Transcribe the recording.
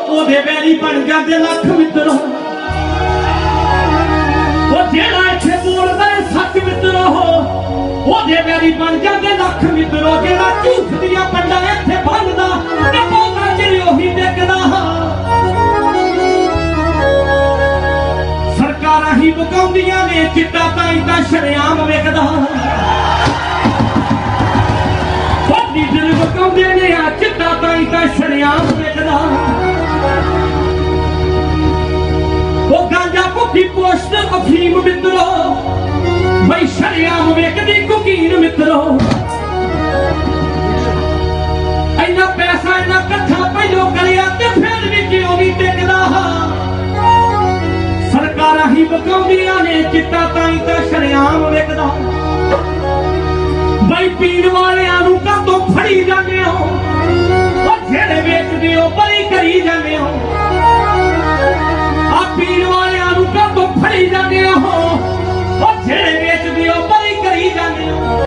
ओदे बैरी बन जाते लख मित्रों जेड़ा इत्थे बोलदा है सच मित्रों ओदे बैरी बन जाते लख मित्रों जेड़ा झूठ दियां पंडां इत्थे बनदा ते बोलदा जे ओही विकदा सरकारां ही मुकाउंदियां ने चिट्टा ताईं तां शरेआम विकदा लीडर मुकाउंदे ने आ चिट्टा ताईं तां शरेआम विकदा वो गांजा भुक्की पोस्ट अफीम मित्रों बई शरेआम विकदी कुकीन मित्रों इन्ना पैसा इन्ना कट्ठा पहलो करिया ते फिर भी क्यों नहीं टिकदा सरकारां ही मुकाउंदियां ने चिट्टा ताईं तां शरेआम विकदा बई पीण वालियां नूं कातों फड़ी जांदे हो जेड़े वेचदे हो बरी करी जांदे